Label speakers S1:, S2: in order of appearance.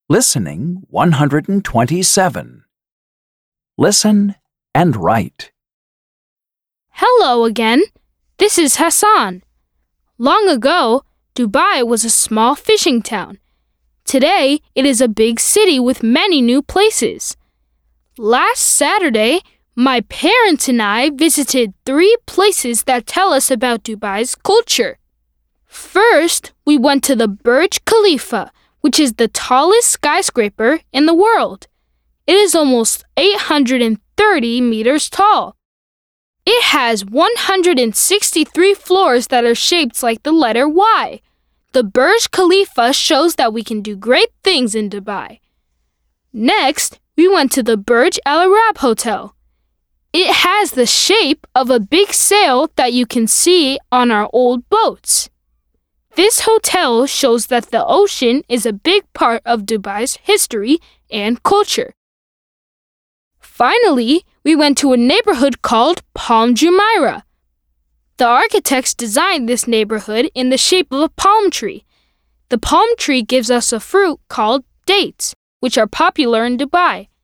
S1: Listening 127. Listen and write.
S2: Hello again. This is Hassan. Long ago, Dubai was a small fishing town. Today, it is a big city with many new places. Last Saturday, my parents and I visited 3 places that tell us about Dubai's culture. First, we went to the Burj Khalifa, which is the tallest skyscraper in the world. It is almost 830 meters tall. It has 163 floors that are shaped like the letter Y. The Burj Khalifa shows that we can do great things in Dubai. Next, we went to the Burj Al Arab Hotel. It has the shape of a big sail that you can see on our old boats. This hotel shows that the ocean is a big part of Dubai's history and culture. Finally, we went to a neighborhood called Palm Jumeirah. The architects designed this neighborhood in the shape of a palm tree. The palm tree gives us a fruit called dates, which are popular in Dubai.